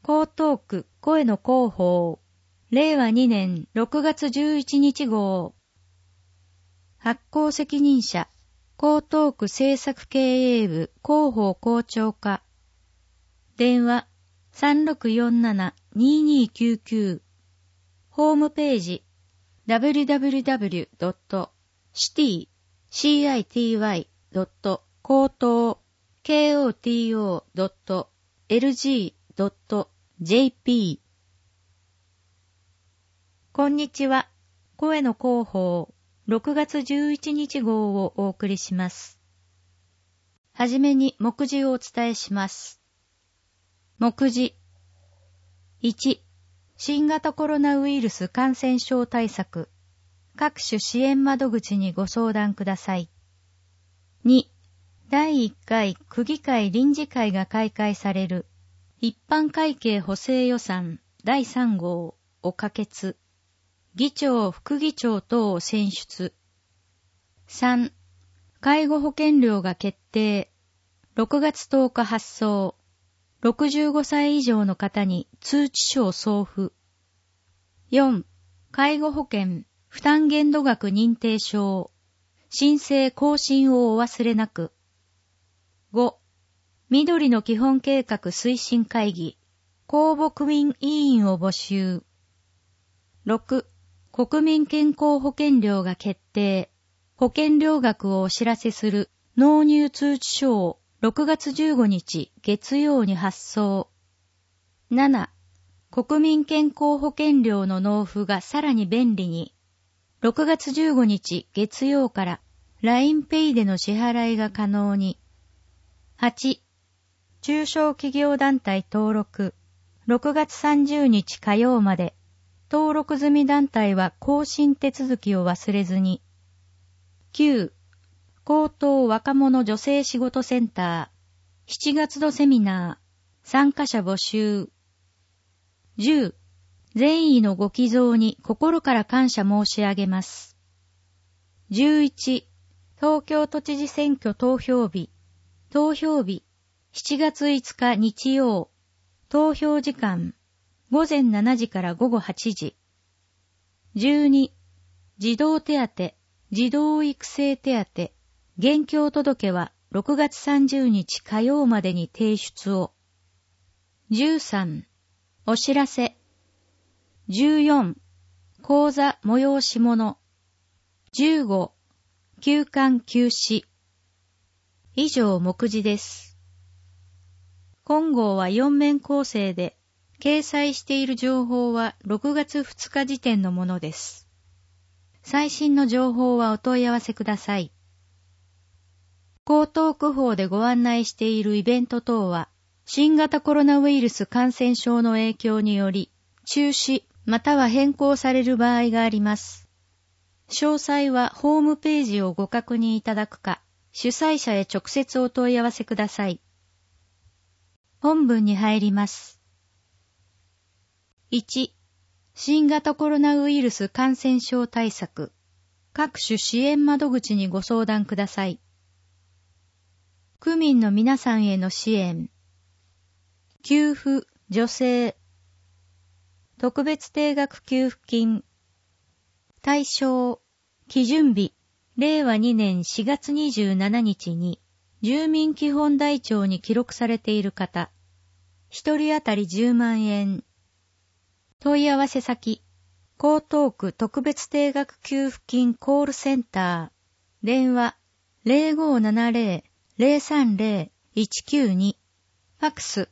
江東区声の広報令和2年6月11日号発行責任者江東区政策経営部広報校長課電話 3647-2299 ホームページ www.city-koto.lg.jp こんにちは。声の広報6月11日号をお送りします。はじめに目次をお伝えします。目次 1. 新型コロナウイルス感染症対策各種支援窓口にご相談ください。2. 第1回区議会臨時会が開会される一般会計補正予算第3号を可決。議長、副議長等を選出。3. 介護保険料が決定。6月10日発送。65歳以上の方に通知書を送付。4. 介護保険負担限度額認定証。申請更新をお忘れなく。5. 緑の基本計画推進会議。公募区民委員を募集。6. 国民健康保険料が決定。保険料額をお知らせする納入通知書を6月15日月曜に発送。7. 国民健康保険料の納付がさらに便利に。6月15日月曜から LINEPay での支払いが可能に。8. 中小企業団体登録。6月30日火曜まで。登録済み団体は更新手続きを忘れずに。9. 高等若者女性仕事センター。7月度セミナー。参加者募集。10. 善意のご寄贈に心から感謝申し上げます。11. 東京都知事選挙投票日。投票日。7月5日日曜。投票時間。午前7時から午後8時。12. 児童手当、児童育成手当、現況届は6月30日火曜までに提出を。13. お知らせ。14. 講座催し物。15. 休刊休止。以上目次です。今号は4面構成で、掲載している情報は6月2日時点のものです。最新の情報はお問い合わせください。江東区法でご案内しているイベント等は、新型コロナウイルス感染症の影響により、中止または変更される場合があります。詳細はホームページをご確認いただくか、主催者へ直接お問い合わせください。本文に入ります。1. 新型コロナウイルス感染症対策各種支援窓口にご相談ください。区民の皆さんへの支援給付、助成特別定額給付金対象基準日令和2年4月27日に住民基本台帳に記録されている方1人当たり10万円問い合わせ先、江東区特別定額給付金コールセンター、電話 0570-030-192、ファクス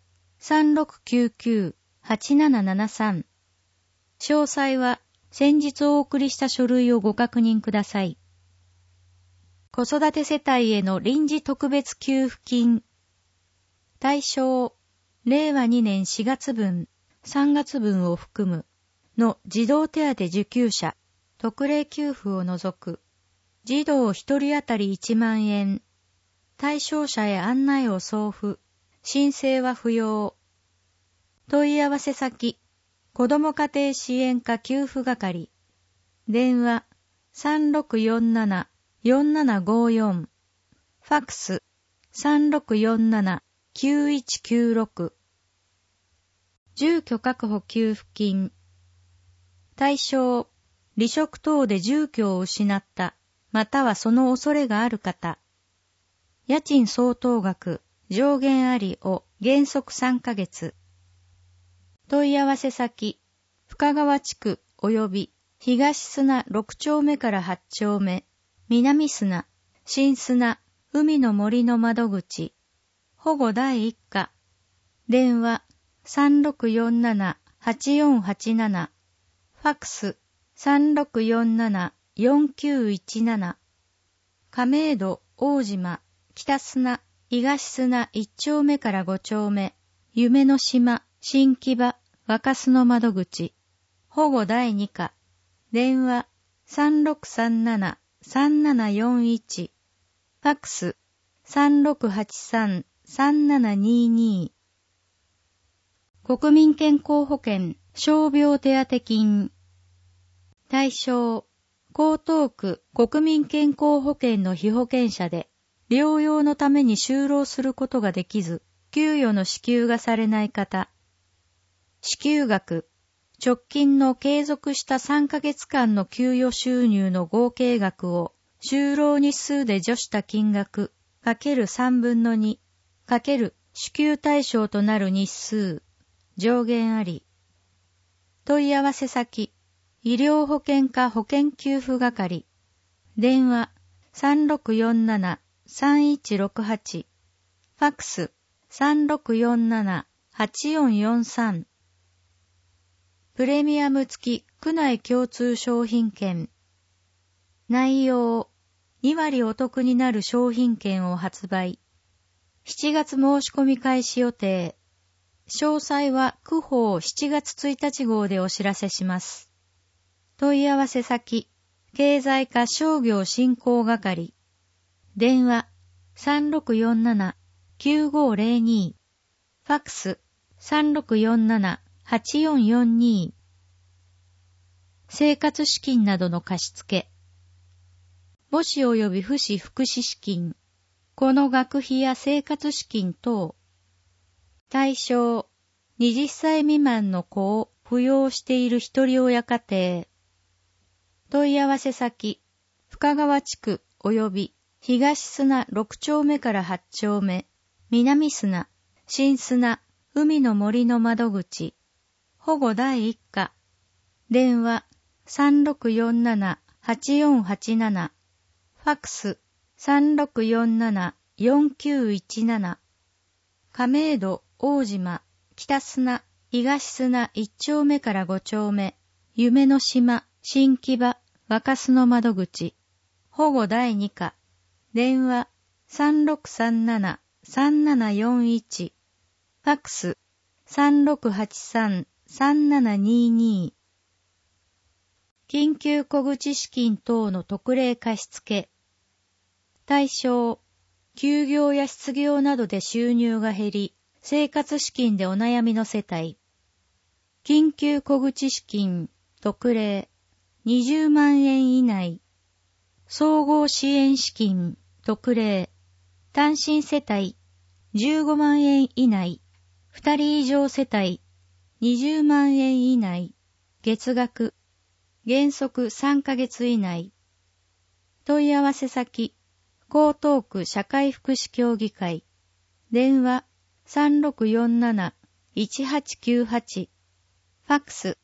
3699-8773。詳細は先日お送りした書類をご確認ください。子育て世帯への臨時特別給付金、対象、令和2年4月分、3月分を含むの児童手当受給者、特例給付を除く、児童1人当たり1万円、対象者へ案内を送付、申請は不要。問い合わせ先、子ども家庭支援課給付係、電話3647-4754、ファクス3647-9196 住居確保給付金。対象、離職等で住居を失った、またはその恐れがある方。家賃相当額、上限ありを原則3ヶ月。問い合わせ先、深川地区及び東砂6丁目から8丁目、南砂、新砂、海の森の窓口、保護第一課、電話3647-8487、ファックス3647-4917、亀戸、大島、北砂、東砂1丁目から5丁目、夢の島、新木場、若洲の窓口、保護第二課、電話3637-3741、ファックス3683-3722、国民健康保険傷病手当金。対象、江東区国民健康保険の被保険者で、療養のために就労することができず、給与の支給がされない方。支給額、直近の継続した3ヶ月間の給与収入の合計額を、就労日数で除した金額、×3分の2、×支給対象となる日数、上限あり。問い合わせ先、医療保険課保険給付係、電話3647-3168、ファックス3647-8443、プレミアム付き区内共通商品券。内容、2割お得になる商品券を発売。7月申し込み開始予定。詳細は区報7月1日号でお知らせします。問い合わせ先、経済課商業振興係。電話3647-9502。ファックス3647-8442。生活資金などの貸付。母子及び父子福祉資金。この学費や生活資金等。対象、20歳未満の子を扶養している一人親家庭。問い合わせ先、深川地区及び東砂6丁目から8丁目、南砂、新砂、海の森の窓口、保護第一課、電話3647-8487、ファックス3647-4917、亀戸、大島、北砂、東砂1丁目から5丁目、夢の島、新木場、若洲の窓口、保護第二課、電話3637-3741、ファックス3683-3722、緊急小口資金等の特例貸付。対象、休業や失業などで収入が減り、生活資金でお悩みの世帯。緊急小口資金、特例、20万円以内。総合支援資金、特例、単身世帯、15万円以内。2人以上世帯、20万円以内。月額、原則3ヶ月以内。問い合わせ先、江東区社会福祉協議会。電話3647-1898。ファックス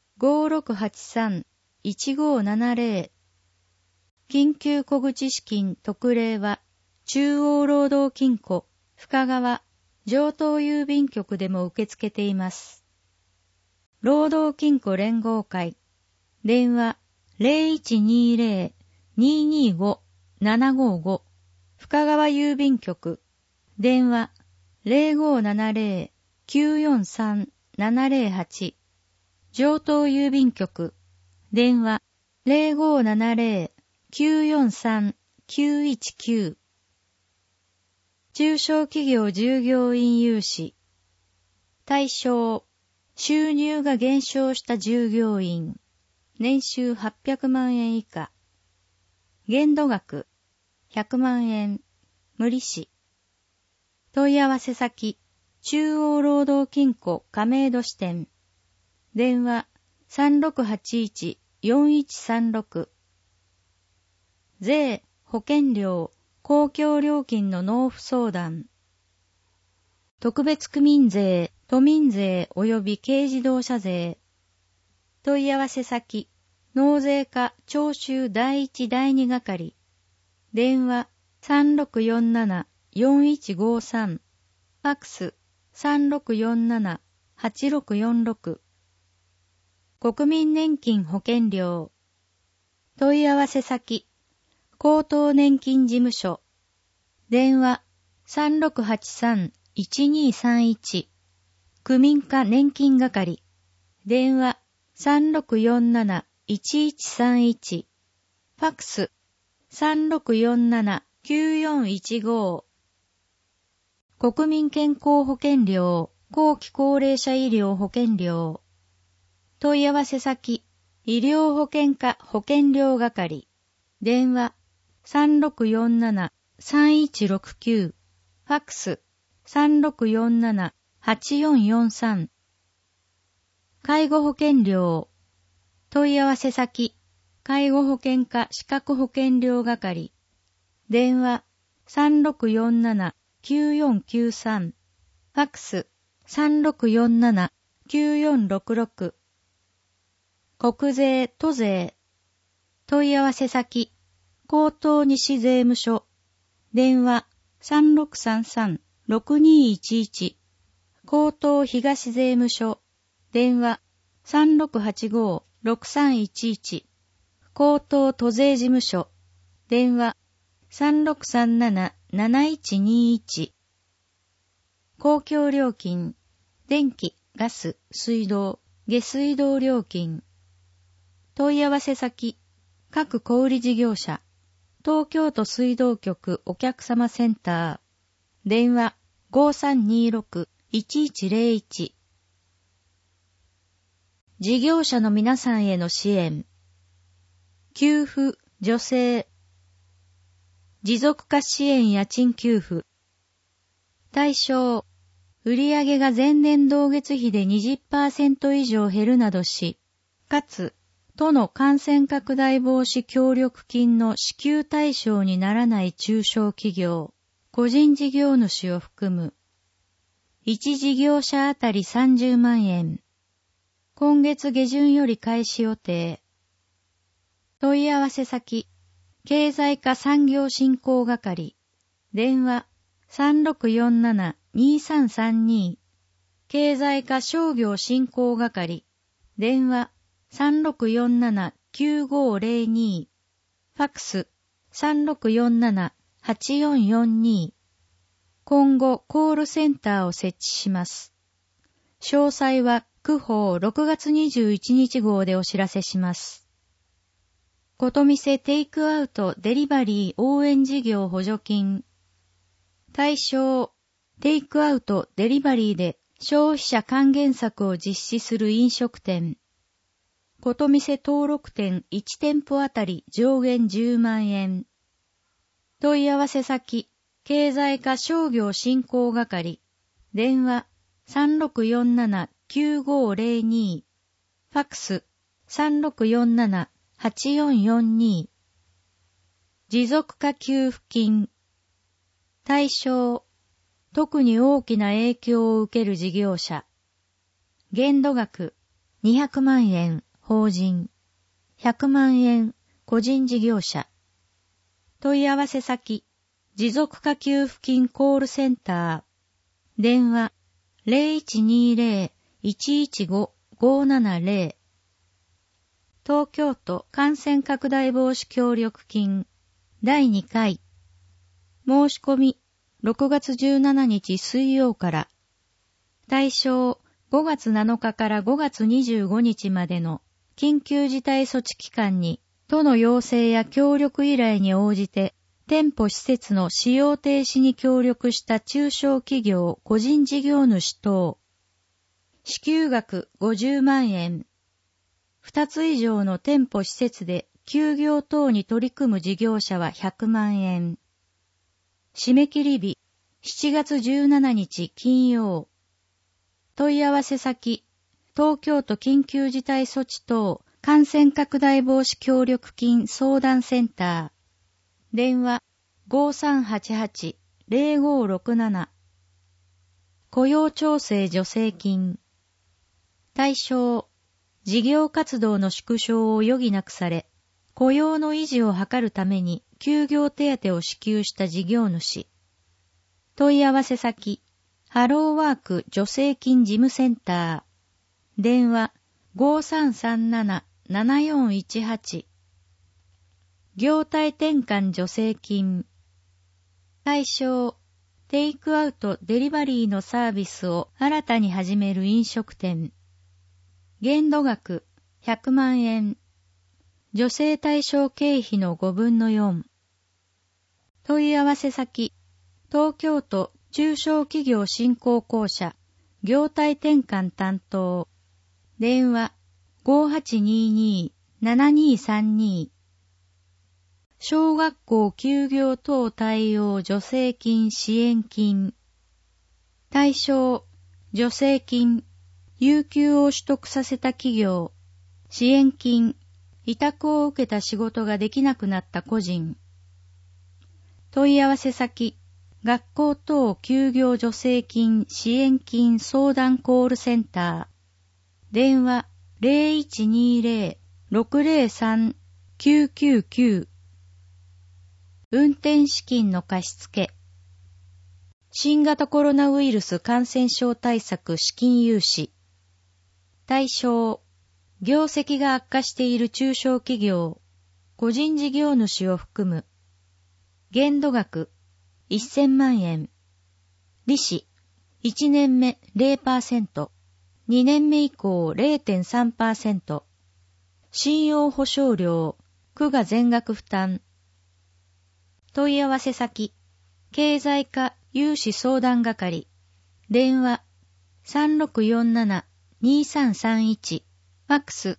5683-1570。緊急小口資金特例は、中央労働金庫、深川、城東郵便局でも受け付けています。労働金庫連合会。電話0120-225-755。深川郵便局。電話0570-943-708。城東郵便局。電話0570-943-919。中小企業従業員融資。対象、収入が減少した従業員。年収800万円以下。限度額、100万円。無利子。問い合わせ先、 中央労働金庫亀戸支店。電話3681-4136。税、保険料、公共料金の納付相談。特別区民税、都民税及び軽自動車税。問い合わせ先、納税課徴収第1第2係。電話3647-4153。ファックス3647-8646。国民年金保険料。問い合わせ先、高等年金事務所。電話3683-1231。区民課年金係。電話3647-1131。ファックス3647-9415。国民健康保険料、後期高齢者医療保険料。問い合わせ先、医療保険課保険料係。電話3647-3169。ファックス3647-8443。介護保険料。問い合わせ先、介護保険課資格保険料係。電話3647-9493。ファックス3647-9466。国税、都税。問い合わせ先、江東西税務署。電話3633-6211。江東東税務署。電話3685-6311。江東都税事務所。電話3637-7121。公共料金、電気、ガス、水道、下水道料金。問い合わせ先、各小売事業者、東京都水道局お客様センター。電話5326-1101。事業者の皆さんへの支援。給付、助成。持続化支援家賃給付。対象、売上が前年同月比で 20% 以上減るなどし、かつ、都の感染拡大防止協力金の支給対象にならない中小企業、個人事業主を含む。1事業者あたり30万円。今月下旬より開始予定。問い合わせ先、経済課産業振興係。電話3647-2332。経済課商業振興係。電話3647-9502。ファックス3647-8442。今後コールセンターを設置します。詳細は区報6月21日号でお知らせします。ことみせテイクアウトデリバリー応援事業補助金。対象、テイクアウトデリバリーで消費者還元策を実施する飲食店。ことみせ登録店1店舗あたり上限10万円。問い合わせ先、経済課商業振興係。電話3647-9502。ファックス3647-8442。持続化給付金。対象、特に大きな影響を受ける事業者。限度額200万円法人、100万円個人事業者。問い合わせ先、持続化給付金コールセンター。電話0120-115-570。東京都感染拡大防止協力金第2回。申し込み6月17日水曜から。対象5月7日から5月25日までの緊急事態措置期間に都の要請や協力依頼に応じて店舗施設の使用停止に協力した中小企業個人事業主等。支給額50万円。2つ以上の店舗施設で休業等に取り組む事業者は100万円。締め切り日7月17日金曜。 問い合わせ先、東京都緊急事態措置等感染拡大防止協力金相談センター。電話 5388-0567。雇用調整助成金。対象、事業活動の縮小を余儀なくされ、雇用の維持を図るために休業手当を支給した事業主。問い合わせ先、ハローワーク助成金事務センター。電話 5337-7418。業態転換助成金。対象、テイクアウトデリバリーのサービスを新たに始める飲食店。限度額100万円。助成対象経費の5分の4。問い合わせ先、東京都中小企業振興公社、業態転換担当。電話 5822-7232。小学校休業等対応助成金支援金。対象、助成金、有給を取得させた企業。支援金、委託を受けた仕事ができなくなった個人。問い合わせ先、学校等休業助成金支援金相談コールセンター。電話 0120-603-999。運転資金の貸付。新型コロナウイルス感染症対策資金融資。対象、業績が悪化している中小企業、個人事業主を含む。限度額1000万円。利子1年目 0%、2年目以降 0.3%。信用保証料、区が全額負担。問い合わせ先、経済課融資相談係。電話3647-2331。ファックス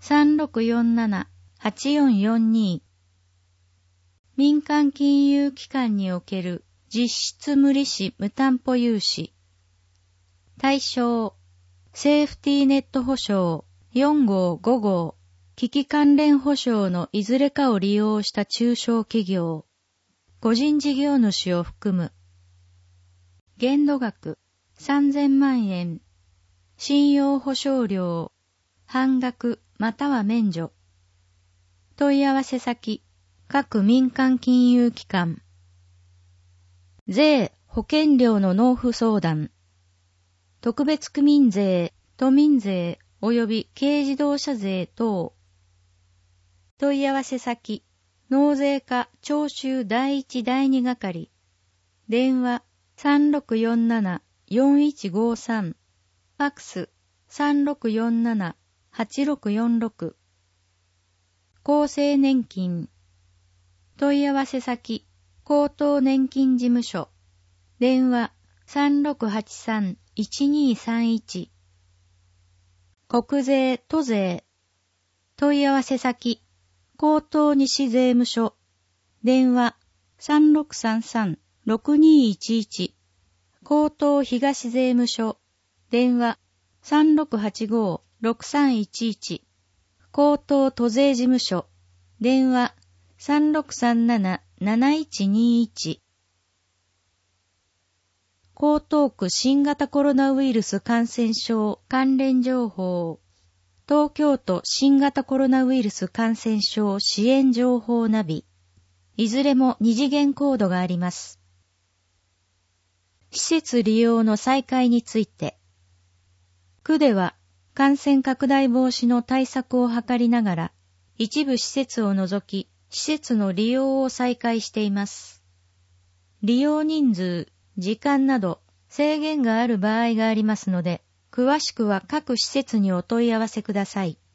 3647-8442。民間金融機関における実質無利子無担保融資。対象、セーフティーネット保証4号5号、機器関連保証のいずれかを利用した中小企業、個人事業主を含む。限度額3000万円。信用保証料、半額または免除。問い合わせ先、各民間金融機関。税・保険料の納付相談。特別区民税、都民税及び軽自動車税等。問い合わせ先、納税課徴収第一第二係。電話3647-4153。ファックス3647-8646。厚生年金。問い合わせ先、高等年金事務所。電話3683-1231。国税・都税。問い合わせ先、高等西税務署。電話3633-6211。高等東税務署。電話3685-6311。高等都税事務所。電話3637-7121。江東区新型コロナウイルス感染症関連情報。東京都新型コロナウイルス感染症支援情報ナビ。いずれも2次元コードがあります。施設利用の再開について。区では感染拡大防止の対策を図りながら、一部施設を除き、施設の利用を再開しています。利用人数、時間など制限がある場合がありますので、詳しくは各施設にお問い合わせください。